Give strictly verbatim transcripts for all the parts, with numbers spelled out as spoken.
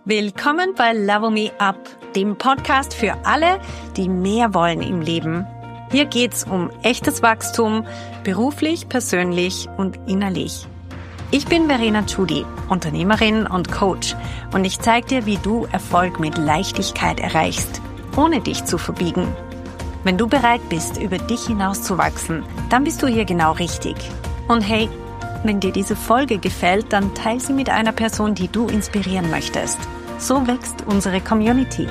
Willkommen bei Level Me Up, dem Podcast für alle, die mehr wollen im Leben. Hier geht's um echtes Wachstum, beruflich, persönlich und innerlich. Ich bin Verena Tschudi, Unternehmerin und Coach, und ich zeige dir, wie du Erfolg mit Leichtigkeit erreichst, ohne dich zu verbiegen. Wenn du bereit bist, über dich hinauszuwachsen, dann bist du hier genau richtig. Und hey, wenn dir diese Folge gefällt, dann teile sie mit einer Person, die du inspirieren möchtest. So wächst unsere Community.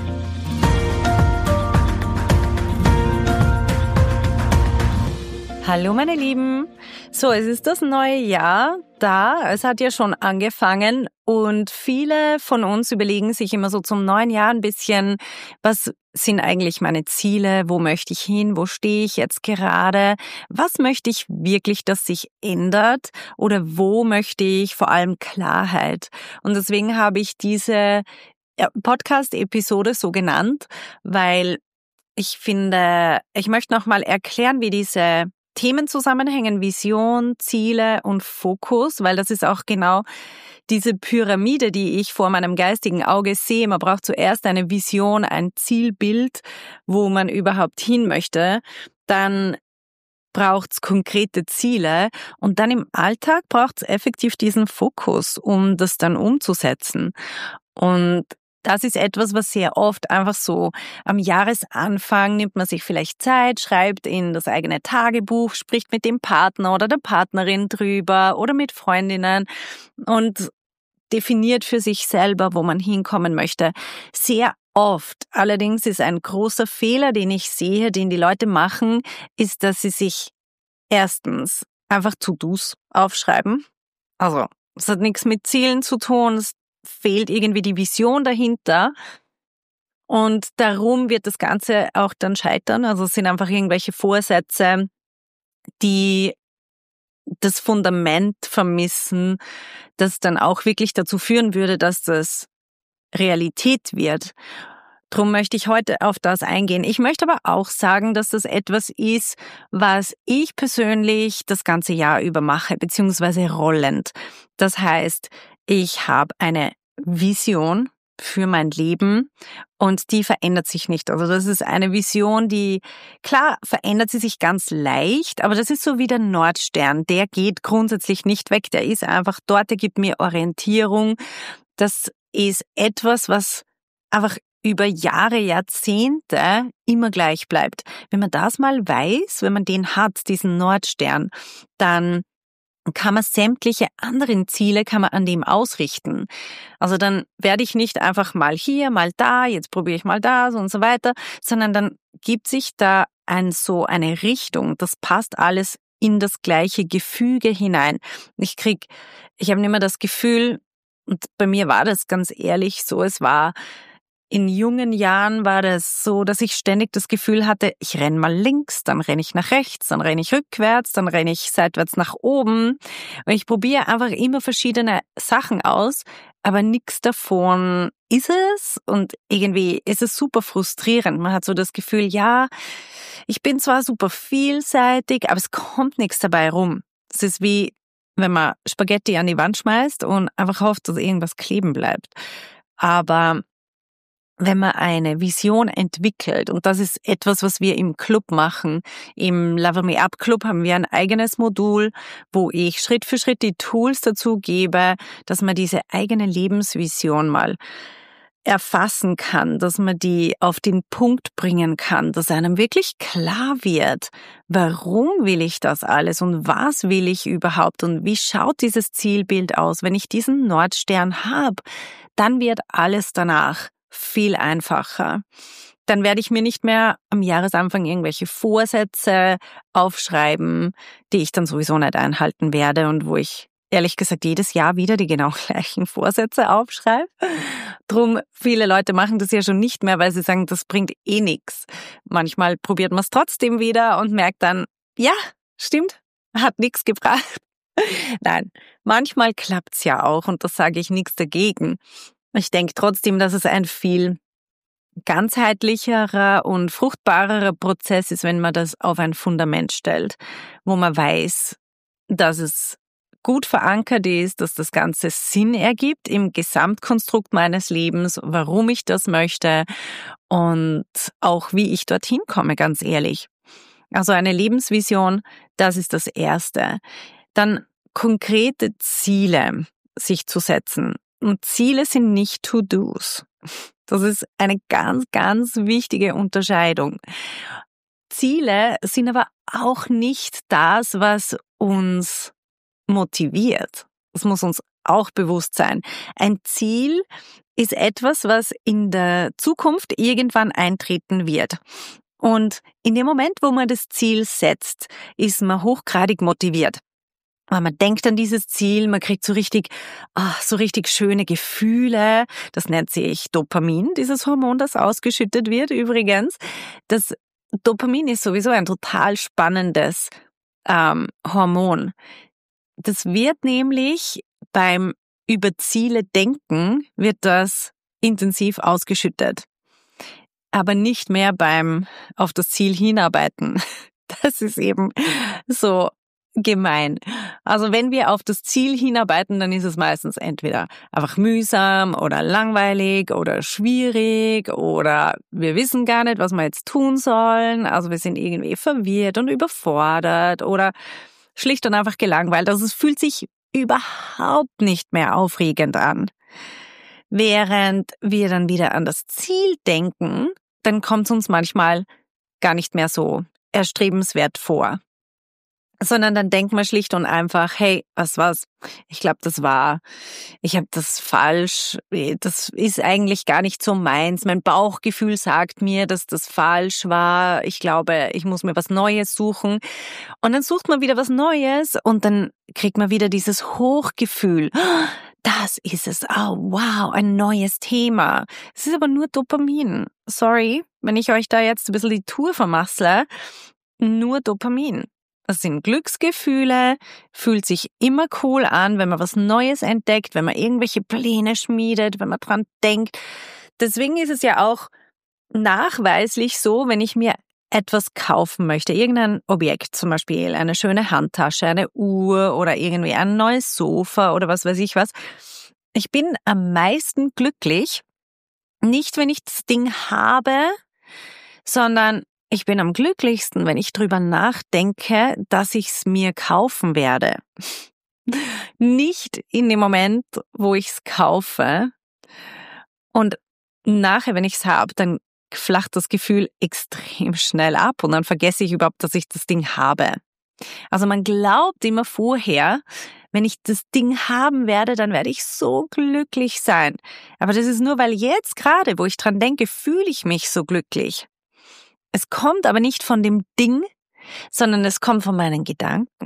Hallo meine Lieben. So, es ist das neue Jahr da. Es hat ja schon angefangen und viele von uns überlegen sich immer so zum neuen Jahr ein bisschen, was sind eigentlich meine Ziele? Wo möchte ich hin? Wo stehe ich jetzt gerade? Was möchte ich wirklich, dass sich ändert? Oder wo möchte ich vor allem Klarheit? Und deswegen habe ich diese Podcast-Episode so genannt, weil ich finde, ich möchte nochmal erklären, wie diese Themen zusammenhängen, Vision, Ziele und Fokus, weil das ist auch genau diese Pyramide, die ich vor meinem geistigen Auge sehe. Man braucht zuerst eine Vision, ein Zielbild, wo man überhaupt hin möchte. Dann braucht es konkrete Ziele und dann im Alltag braucht es effektiv diesen Fokus, um das dann umzusetzen. Und das ist etwas, was sehr oft einfach so am Jahresanfang nimmt man sich vielleicht Zeit, schreibt in das eigene Tagebuch, spricht mit dem Partner oder der Partnerin drüber oder mit Freundinnen und definiert für sich selber, wo man hinkommen möchte. Sehr oft, allerdings ist ein großer Fehler, den ich sehe, den die Leute machen, ist, dass sie sich erstens einfach To-Dos aufschreiben. Also, es hat nichts mit Zielen zu tun, es fehlt irgendwie die Vision dahinter und darum wird das Ganze auch dann scheitern. Also es sind einfach irgendwelche Vorsätze, die das Fundament vermissen, das dann auch wirklich dazu führen würde, dass das Realität wird. Drum möchte ich heute auf das eingehen. Ich möchte aber auch sagen, dass das etwas ist, was ich persönlich das ganze Jahr über mache, beziehungsweise rollend. Das heißt, ich habe eine Vision für mein Leben und die verändert sich nicht. Also das ist eine Vision, die, klar, verändert sie sich ganz leicht, aber das ist so wie der Nordstern. Der geht grundsätzlich nicht weg. Der ist einfach dort, der gibt mir Orientierung. Das ist etwas, was einfach über Jahre, Jahrzehnte immer gleich bleibt. Wenn man das mal weiß, wenn man den hat, diesen Nordstern, dann kann man sämtliche anderen Ziele, kann man an dem ausrichten. Also dann werde ich nicht einfach mal hier, mal da, jetzt probiere ich mal das und so weiter, sondern dann gibt sich da ein so eine Richtung, das passt alles in das gleiche Gefüge hinein. Ich krieg, ich habe immer das Gefühl, und bei mir war das ganz ehrlich so, es war in jungen Jahren war das so, dass ich ständig das Gefühl hatte, ich renne mal links, dann renne ich nach rechts, dann renne ich rückwärts, dann renne ich seitwärts nach oben. Und ich probiere einfach immer verschiedene Sachen aus, aber nichts davon ist es. Und irgendwie ist es super frustrierend. Man hat so das Gefühl, ja, ich bin zwar super vielseitig, aber es kommt nichts dabei rum. Es ist wie, wenn man Spaghetti an die Wand schmeißt und einfach hofft, dass irgendwas kleben bleibt. Aber wenn man eine Vision entwickelt, und das ist etwas, was wir im Club machen, im Level Me Up Club haben wir ein eigenes Modul, wo ich Schritt für Schritt die Tools dazu gebe, dass man diese eigene Lebensvision mal erfassen kann, dass man die auf den Punkt bringen kann, dass einem wirklich klar wird, warum will ich das alles und was will ich überhaupt und wie schaut dieses Zielbild aus. Wenn ich diesen Nordstern habe, dann wird alles danach viel einfacher. Dann werde ich mir nicht mehr am Jahresanfang irgendwelche Vorsätze aufschreiben, die ich dann sowieso nicht einhalten werde und wo ich ehrlich gesagt jedes Jahr wieder die genau gleichen Vorsätze aufschreibe. Drum, viele Leute machen das ja schon nicht mehr, weil sie sagen, das bringt eh nichts. Manchmal probiert man es trotzdem wieder und merkt dann, ja, stimmt, hat nichts gebracht. Nein, manchmal klappt's ja auch und das sage ich nichts dagegen. Ich denke trotzdem, dass es ein viel ganzheitlicherer und fruchtbarerer Prozess ist, wenn man das auf ein Fundament stellt, wo man weiß, dass es gut verankert ist, dass das Ganze Sinn ergibt im Gesamtkonstrukt meines Lebens, warum ich das möchte und auch wie ich dorthin komme, ganz ehrlich. Also eine Lebensvision, das ist das Erste. Dann konkrete Ziele sich zu setzen. Und Ziele sind nicht To-Dos. Das ist eine ganz, ganz wichtige Unterscheidung. Ziele sind aber auch nicht das, was uns motiviert. Das muss uns auch bewusst sein. Ein Ziel ist etwas, was in der Zukunft irgendwann eintreten wird. Und in dem Moment, wo man das Ziel setzt, ist man hochgradig motiviert. Weil man denkt an dieses Ziel, man kriegt so richtig, ach, so richtig schöne Gefühle. Das nennt sich Dopamin, dieses Hormon, das ausgeschüttet wird übrigens. Das Dopamin ist sowieso ein total spannendes ähm, Hormon. Das wird nämlich beim über Ziele denken, wird das intensiv ausgeschüttet. Aber nicht mehr beim auf das Ziel hinarbeiten. Das ist eben so gemein. Also wenn wir auf das Ziel hinarbeiten, dann ist es meistens entweder einfach mühsam oder langweilig oder schwierig oder wir wissen gar nicht, was wir jetzt tun sollen. Also wir sind irgendwie verwirrt und überfordert oder schlicht und einfach gelangweilt. Also es fühlt sich überhaupt nicht mehr aufregend an. Während wir dann wieder an das Ziel denken, dann kommt es uns manchmal gar nicht mehr so erstrebenswert vor. Sondern dann denkt man schlicht und einfach, hey, was war's? Ich glaube, das war, ich habe das falsch, das ist eigentlich gar nicht so meins. Mein Bauchgefühl sagt mir, dass das falsch war. Ich glaube, ich muss mir was Neues suchen. Und dann sucht man wieder was Neues und dann kriegt man wieder dieses Hochgefühl. Das ist es. Oh, wow, ein neues Thema. Es ist aber nur Dopamin. Sorry, wenn ich euch da jetzt ein bisschen die Tour vermassle. Nur Dopamin. Das sind Glücksgefühle, fühlt sich immer cool an, wenn man was Neues entdeckt, wenn man irgendwelche Pläne schmiedet, wenn man dran denkt. Deswegen ist es ja auch nachweislich so, wenn ich mir etwas kaufen möchte, irgendein Objekt, zum Beispiel eine schöne Handtasche, eine Uhr oder irgendwie ein neues Sofa oder was weiß ich was. Ich bin am meisten glücklich, nicht wenn ich das Ding habe, sondern ich bin am glücklichsten, wenn ich drüber nachdenke, dass ich es mir kaufen werde. Nicht in dem Moment, wo ich es kaufe. Und nachher, wenn ich es habe, dann flacht das Gefühl extrem schnell ab und dann vergesse ich überhaupt, dass ich das Ding habe. Also man glaubt immer vorher, wenn ich das Ding haben werde, dann werde ich so glücklich sein. Aber das ist nur, weil jetzt gerade, wo ich dran denke, fühle ich mich so glücklich. Es kommt aber nicht von dem Ding, sondern es kommt von meinen Gedanken.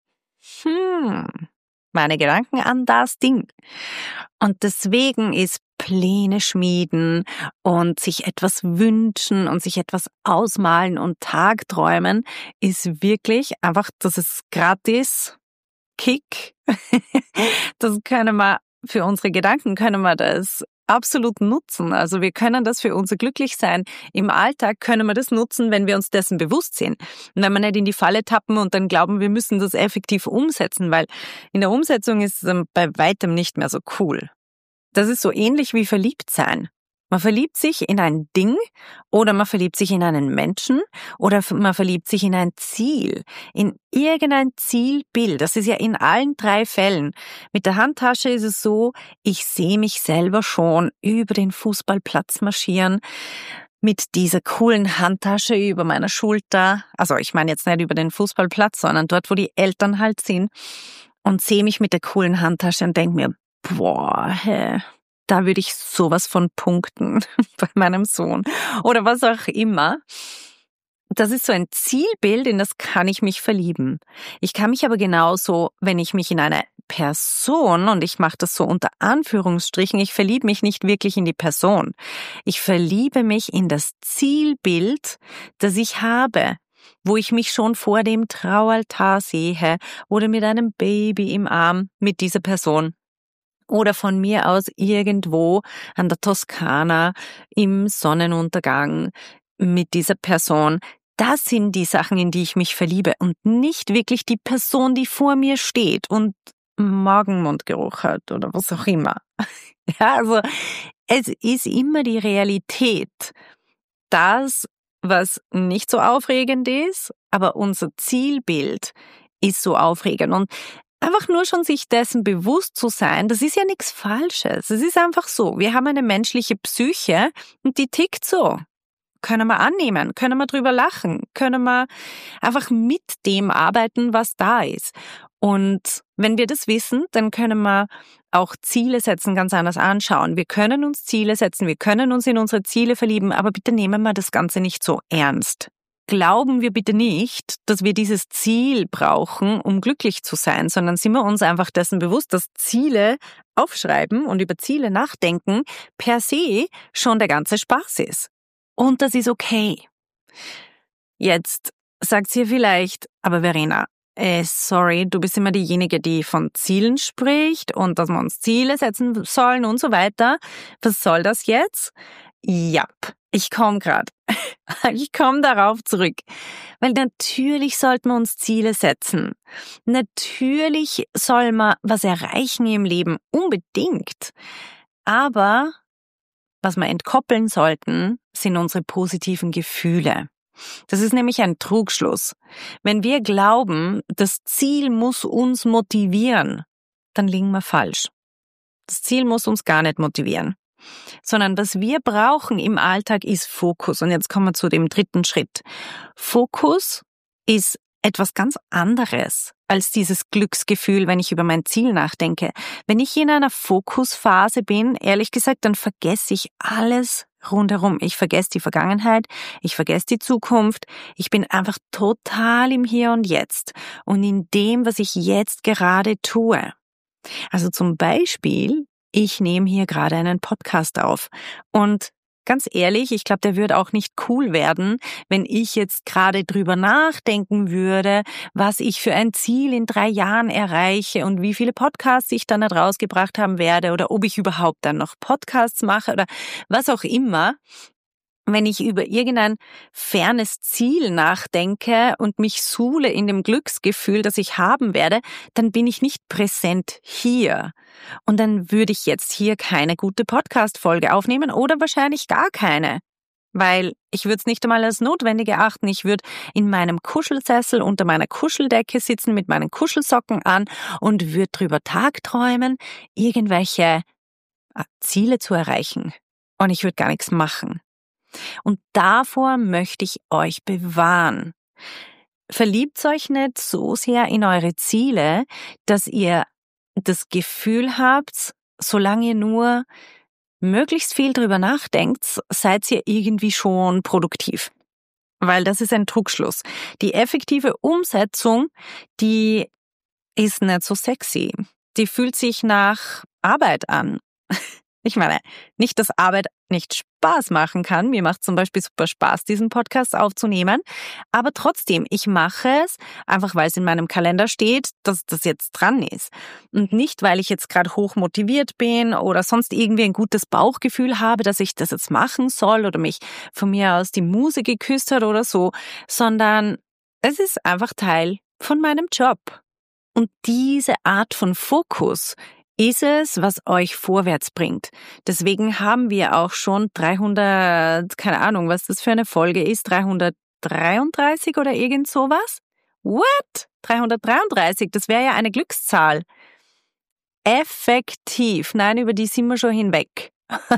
Hm, meine Gedanken an das Ding. Und deswegen ist Pläne schmieden und sich etwas wünschen und sich etwas ausmalen und Tagträumen ist wirklich einfach, das ist gratis Kick. Das können wir für unsere Gedanken können wir das absolut nutzen. Also wir können das für unser Glücklichsein im Alltag können wir das nutzen, wenn wir uns dessen bewusst sind. Und wenn wir nicht in die Falle tappen und dann glauben, wir müssen das effektiv umsetzen, weil in der Umsetzung ist es bei weitem nicht mehr so cool. Das ist so ähnlich wie verliebt sein. Man verliebt sich in ein Ding oder man verliebt sich in einen Menschen oder man verliebt sich in ein Ziel, in irgendein Zielbild. Das ist ja in allen drei Fällen. Mit der Handtasche ist es so, ich sehe mich selber schon über den Fußballplatz marschieren mit dieser coolen Handtasche über meiner Schulter. Also ich meine jetzt nicht über den Fußballplatz, sondern dort, wo die Eltern halt sind und sehe mich mit der coolen Handtasche und denke mir, boah, hä. Da würde ich sowas von punkten bei meinem Sohn oder was auch immer. Das ist so ein Zielbild, in das kann ich mich verlieben. Ich kann mich aber genauso, wenn ich mich in eine Person, und ich mache das so unter Anführungsstrichen, ich verliebe mich nicht wirklich in die Person. Ich verliebe mich in das Zielbild, das ich habe, wo ich mich schon vor dem Traualtar sehe oder mit einem Baby im Arm mit dieser Person. Oder von mir aus irgendwo an der Toskana im Sonnenuntergang mit dieser Person. Das sind die Sachen, in die ich mich verliebe und nicht wirklich die Person, die vor mir steht und Morgenmundgeruch hat oder was auch immer. Ja, also es ist immer die Realität. Das, was nicht so aufregend ist, aber unser Zielbild ist so aufregend. Und einfach nur schon sich dessen bewusst zu sein, das ist ja nichts Falsches. Es ist einfach so. Wir haben eine menschliche Psyche und die tickt so. Können wir annehmen, können wir drüber lachen, können wir einfach mit dem arbeiten, was da ist. Und wenn wir das wissen, dann können wir auch Ziele setzen, ganz anders anschauen. Wir können uns Ziele setzen, wir können uns in unsere Ziele verlieben, aber bitte nehmen wir das Ganze nicht so ernst. Glauben wir bitte nicht, dass wir dieses Ziel brauchen, um glücklich zu sein, sondern sind wir uns einfach dessen bewusst, dass Ziele aufschreiben und über Ziele nachdenken per se schon der ganze Spaß ist. Und das ist okay. Jetzt sagt ihr vielleicht, aber Verena, äh, sorry, du bist immer diejenige, die von Zielen spricht und dass wir uns Ziele setzen sollen und so weiter. Was soll das jetzt? Ja, ich komme gerade. Ich komme darauf zurück. Weil natürlich sollten wir uns Ziele setzen. Natürlich soll man was erreichen im Leben, unbedingt. Aber was wir entkoppeln sollten, sind unsere positiven Gefühle. Das ist nämlich ein Trugschluss. Wenn wir glauben, das Ziel muss uns motivieren, dann liegen wir falsch. Das Ziel muss uns gar nicht motivieren. Sondern was wir brauchen im Alltag ist Fokus. Und jetzt kommen wir zu dem dritten Schritt. Fokus ist etwas ganz anderes als dieses Glücksgefühl, wenn ich über mein Ziel nachdenke. Wenn ich in einer Fokusphase bin, ehrlich gesagt, dann vergesse ich alles rundherum. Ich vergesse die Vergangenheit, ich vergesse die Zukunft. Ich bin einfach total im Hier und Jetzt und in dem, was ich jetzt gerade tue. Also zum Beispiel, ich nehme hier gerade einen Podcast auf und ganz ehrlich, ich glaube, der würde auch nicht cool werden, wenn ich jetzt gerade drüber nachdenken würde, was ich für ein Ziel in drei Jahren erreiche und wie viele Podcasts ich dann nicht rausgebracht haben werde oder ob ich überhaupt dann noch Podcasts mache oder was auch immer. Wenn ich über irgendein fernes Ziel nachdenke und mich suhle in dem Glücksgefühl, das ich haben werde, dann bin ich nicht präsent hier. Und dann würde ich jetzt hier keine gute Podcast-Folge aufnehmen oder wahrscheinlich gar keine. Weil ich würde es nicht einmal als notwendig erachten. Ich würde in meinem Kuschelsessel unter meiner Kuscheldecke sitzen mit meinen Kuschelsocken an und würde drüber tagträumen, irgendwelche Ziele zu erreichen. Und ich würde gar nichts machen. Und davor möchte ich euch bewahren. Verliebt euch nicht so sehr in eure Ziele, dass ihr das Gefühl habt, solange ihr nur möglichst viel drüber nachdenkt, seid ihr irgendwie schon produktiv. Weil das ist ein Trugschluss. Die effektive Umsetzung, die ist nicht so sexy. Die fühlt sich nach Arbeit an. Ich meine, nicht, dass Arbeit nicht Spaß machen kann. Mir macht zum Beispiel super Spaß, diesen Podcast aufzunehmen. Aber trotzdem, ich mache es, einfach weil es in meinem Kalender steht, dass das jetzt dran ist. Und nicht, weil ich jetzt gerade hoch motiviert bin oder sonst irgendwie ein gutes Bauchgefühl habe, dass ich das jetzt machen soll oder mich von mir aus die Muse geküsst hat oder so, sondern es ist einfach Teil von meinem Job. Und diese Art von Fokus ist es, was euch vorwärts bringt. Deswegen haben wir auch schon dreihundert, keine Ahnung, was das für eine Folge ist, dreihundertdreiunddreißig oder irgend sowas? What? dreihundertdreiunddreißig, das wäre ja eine Glückszahl. Effektiv, nein, über die sind wir schon hinweg.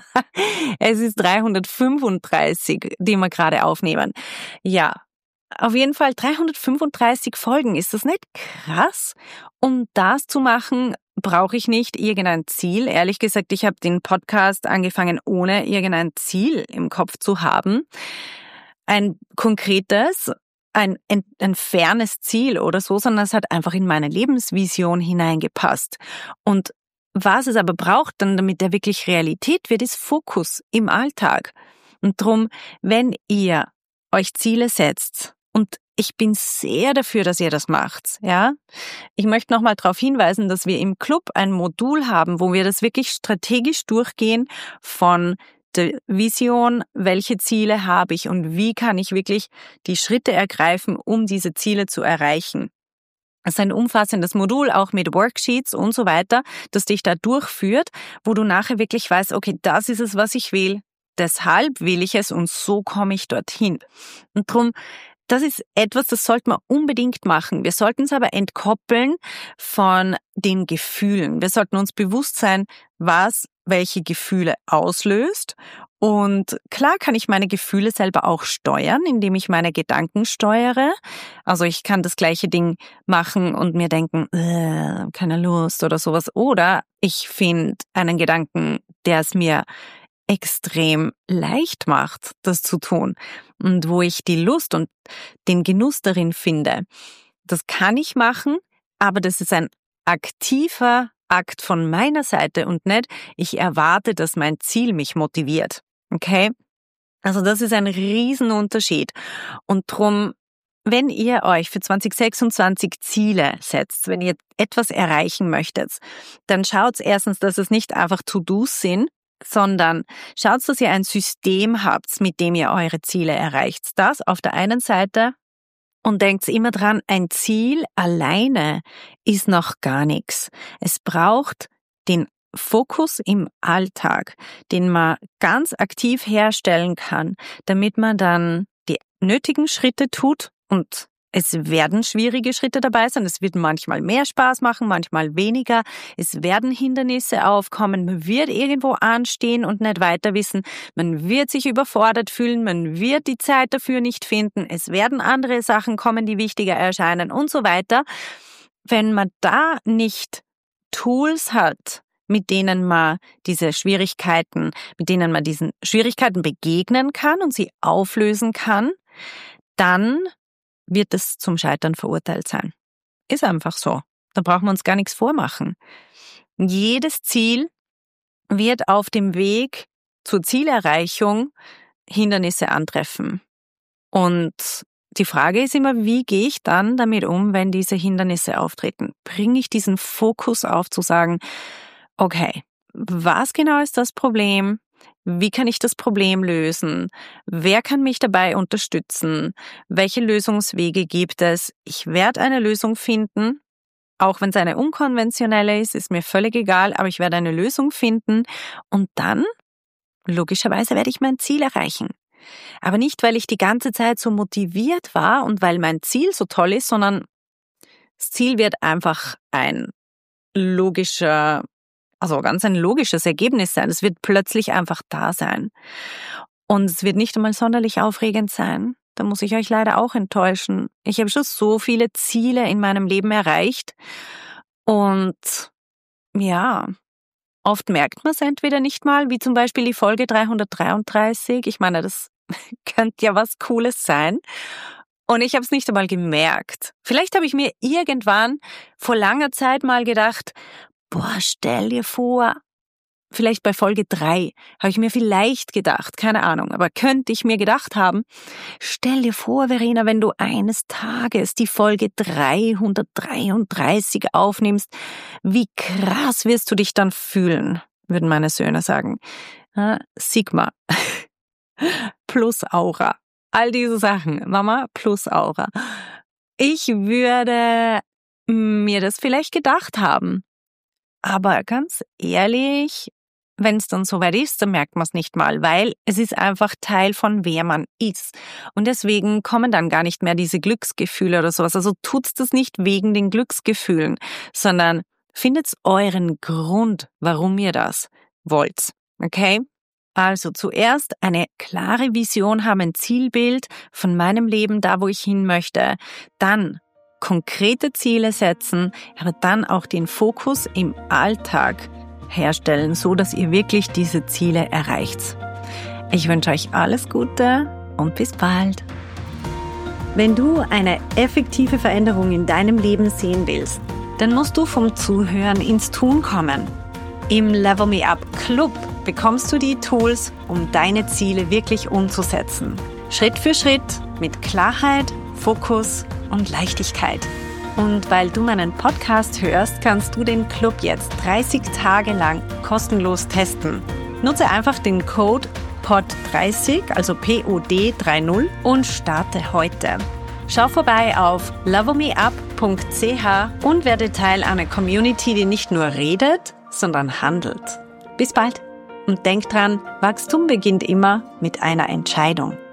Es ist dreihundertfünfunddreißig, die wir gerade aufnehmen. Ja, auf jeden Fall dreihundertfünfunddreißig Folgen, ist das nicht krass? Um das zu machen, brauche ich nicht irgendein Ziel. Ehrlich gesagt, ich habe den Podcast angefangen, ohne irgendein Ziel im Kopf zu haben. Ein konkretes, ein, ein, ein fernes Ziel oder so, sondern es hat einfach in meine Lebensvision hineingepasst. Und was es aber braucht, dann damit der wirklich Realität wird, ist Fokus im Alltag. Und drum, wenn ihr euch Ziele setzt, und ich bin sehr dafür, dass ihr das macht, ja. Ich möchte nochmal darauf hinweisen, dass wir im Club ein Modul haben, wo wir das wirklich strategisch durchgehen von der Vision, welche Ziele habe ich und wie kann ich wirklich die Schritte ergreifen, um diese Ziele zu erreichen. Es ist ein umfassendes Modul, auch mit Worksheets und so weiter, das dich da durchführt, wo du nachher wirklich weißt, okay, das ist es, was ich will, deshalb will ich es und so komme ich dorthin. Und darum, das ist etwas, das sollte man unbedingt machen. Wir sollten es aber entkoppeln von den Gefühlen. Wir sollten uns bewusst sein, was welche Gefühle auslöst. Und klar kann ich meine Gefühle selber auch steuern, indem ich meine Gedanken steuere. Also ich kann das gleiche Ding machen und mir denken, äh, keine Lust oder sowas. Oder ich finde einen Gedanken, der es mir extrem leicht macht, das zu tun. Und wo ich die Lust und den Genuss darin finde. Das kann ich machen, aber das ist ein aktiver Akt von meiner Seite und nicht, ich erwarte, dass mein Ziel mich motiviert. Okay? Also das ist ein Riesenunterschied. Und drum, wenn ihr euch für zwanzig sechsundzwanzig Ziele setzt, wenn ihr etwas erreichen möchtet, dann schaut erstens, dass es nicht einfach To-Dos sind, sondern schaut, dass ihr ein System habt, mit dem ihr eure Ziele erreicht. Das auf der einen Seite. Und denkt immer dran, ein Ziel alleine ist noch gar nichts. Es braucht den Fokus im Alltag, den man ganz aktiv herstellen kann, damit man dann die nötigen Schritte tut und es werden schwierige Schritte dabei sein. Es wird manchmal mehr Spaß machen, manchmal weniger. Es werden Hindernisse aufkommen. Man wird irgendwo anstehen und nicht weiter wissen. Man wird sich überfordert fühlen. Man wird die Zeit dafür nicht finden. Es werden andere Sachen kommen, die wichtiger erscheinen und so weiter. Wenn man da nicht Tools hat, mit denen man diese Schwierigkeiten, mit denen man diesen Schwierigkeiten begegnen kann und sie auflösen kann, dann wird es zum Scheitern verurteilt sein. Ist einfach so. Da brauchen wir uns gar nichts vormachen. Jedes Ziel wird auf dem Weg zur Zielerreichung Hindernisse antreffen. Und die Frage ist immer, wie gehe ich dann damit um, wenn diese Hindernisse auftreten? Bringe ich diesen Fokus auf, zu sagen, okay, was genau ist das Problem? Wie kann ich das Problem lösen? Wer kann mich dabei unterstützen? Welche Lösungswege gibt es? Ich werde eine Lösung finden, auch wenn es eine unkonventionelle ist, ist mir völlig egal, aber ich werde eine Lösung finden und dann, logischerweise, werde ich mein Ziel erreichen. Aber nicht, weil ich die ganze Zeit so motiviert war und weil mein Ziel so toll ist, sondern das Ziel wird einfach ein logischer Also ganz ein logisches Ergebnis sein. Es wird plötzlich einfach da sein. Und es wird nicht einmal sonderlich aufregend sein. Da muss ich euch leider auch enttäuschen. Ich habe schon so viele Ziele in meinem Leben erreicht. Und ja, oft merkt man es entweder nicht mal, wie zum Beispiel die Folge dreihundertdreiunddreißig. Ich meine, das könnte ja was Cooles sein. Und ich habe es nicht einmal gemerkt. Vielleicht habe ich mir irgendwann vor langer Zeit mal gedacht, boah, stell dir vor, vielleicht bei Folge drei habe ich mir vielleicht gedacht, keine Ahnung, aber könnte ich mir gedacht haben, stell dir vor, Verena, wenn du eines Tages die Folge dreihundertdreiunddreißig aufnimmst, wie krass wirst du dich dann fühlen, würden meine Söhne sagen. Sigma plus Aura, all diese Sachen, Mama plus Aura. Ich würde mir das vielleicht gedacht haben. Aber ganz ehrlich, wenn es dann soweit ist, dann merkt man es nicht mal, weil es ist einfach Teil von wer man ist. Und deswegen kommen dann gar nicht mehr diese Glücksgefühle oder sowas. Also tut's das nicht wegen den Glücksgefühlen, sondern findet euren Grund, warum ihr das wollt. Okay? Also zuerst eine klare Vision haben, ein Zielbild von meinem Leben, da wo ich hin möchte. Dann konkrete Ziele setzen, aber dann auch den Fokus im Alltag herstellen, so dass ihr wirklich diese Ziele erreicht. Ich wünsche euch alles Gute und bis bald. Wenn du eine effektive Veränderung in deinem Leben sehen willst, dann musst du vom Zuhören ins Tun kommen. Im Level Me Up Club bekommst du die Tools, um deine Ziele wirklich umzusetzen. Schritt für Schritt mit Klarheit, Fokus und Leichtigkeit. Und weil du meinen Podcast hörst, kannst du den Club jetzt dreißig Tage lang kostenlos testen. Nutze einfach den Code P O D dreißig, also P O D dreißig und starte heute. Schau vorbei auf level me up punkt c h und werde Teil einer Community, die nicht nur redet, sondern handelt. Bis bald und denk dran, Wachstum beginnt immer mit einer Entscheidung.